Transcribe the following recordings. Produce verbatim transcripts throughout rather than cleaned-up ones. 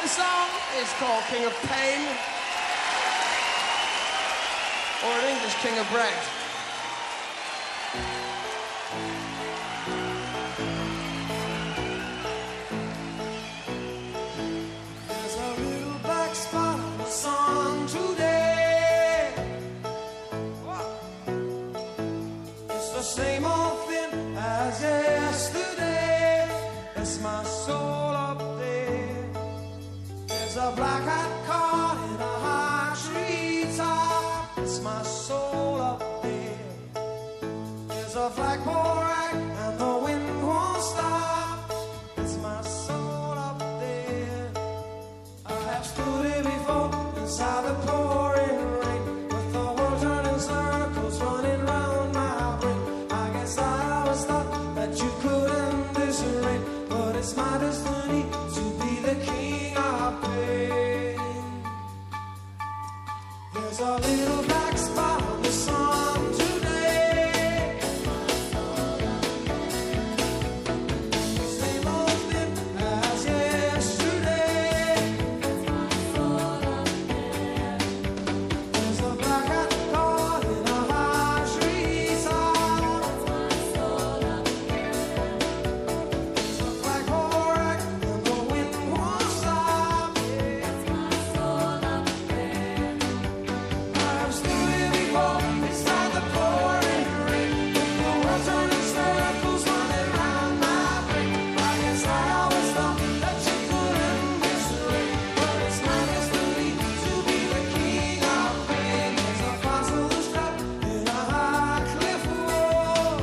The song is called King of Pain, or in English, King of Bread. There's a little black spot on the sun today. It's the same old thing as yesterday. That's my soul up there. There's a black hat caught in a high tree top. It's my soul up there. There's a flagpole rack and the wind won't stop. It's my soul up there. I have stood here before inside the pouring rain, with the world turning circles running round my brain. I guess I always thought that you could end this rain, but it's my destiny to be the king of pain. There's a little black spot on the sun today. Same old thing as yesterday. There's a black hat caught in a high tree top. There's a flagpole rack and the wind won't stop. I've stood here before inside the pouring rain, with the world turning circles running round my brain. I guess I always thought that you could end this rain, but it's my destiny to be the king of pain. There's a fossil trapped in a high cliff wall.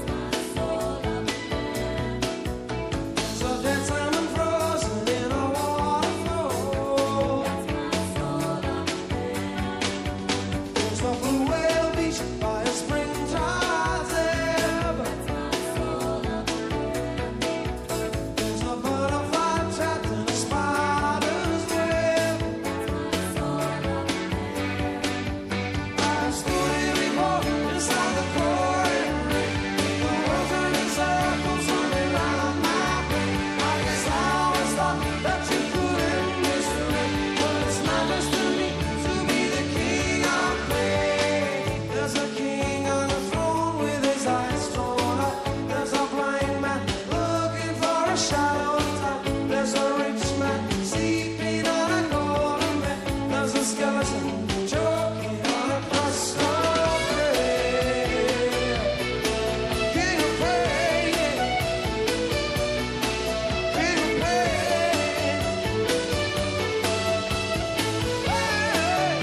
There's a dead salmon frozen in a waterfall. There's a blue whale beach by a springtide ebb. There's a butterfly trapped in a spider's web. I've stood here before inside the pouring rain, with the world turning circles running round my brain. I guess I always thought that you could end this rain, but it's my destiny to be the king of pain. There's a king on the throne with his eyes drawn up. There's a blind man looking for a shadow of time. There's a rich man sleeping on a golden bed. There's a skeleton choking on a crust of bread. King of pain, king of pain. Hey.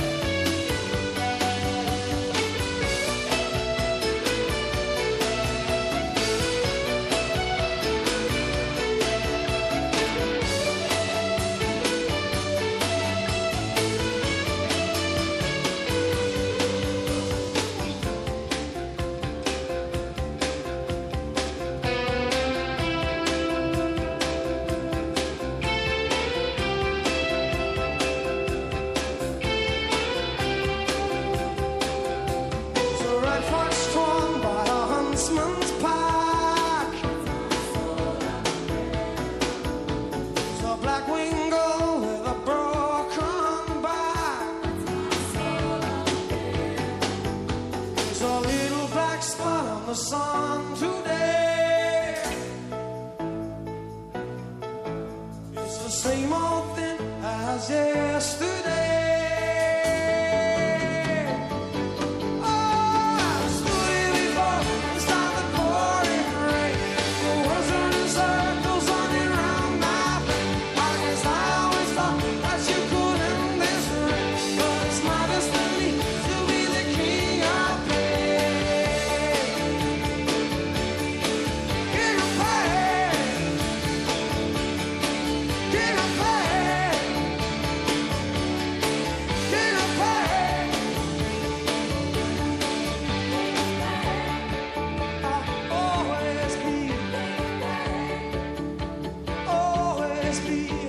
There's a red fox torn by a huntsman's pack. There's a black winged gull with a broken back. There's a little black spot on the sun today. It's the same old thing as yesterday. I've stood here before inside the pouring rain, the world's turning circles running round my brain. I guess I always thought that you could end this rain, but it's my destiny to be the king of pain. King of pain, king of pain, king of pain. I'll always be, always be.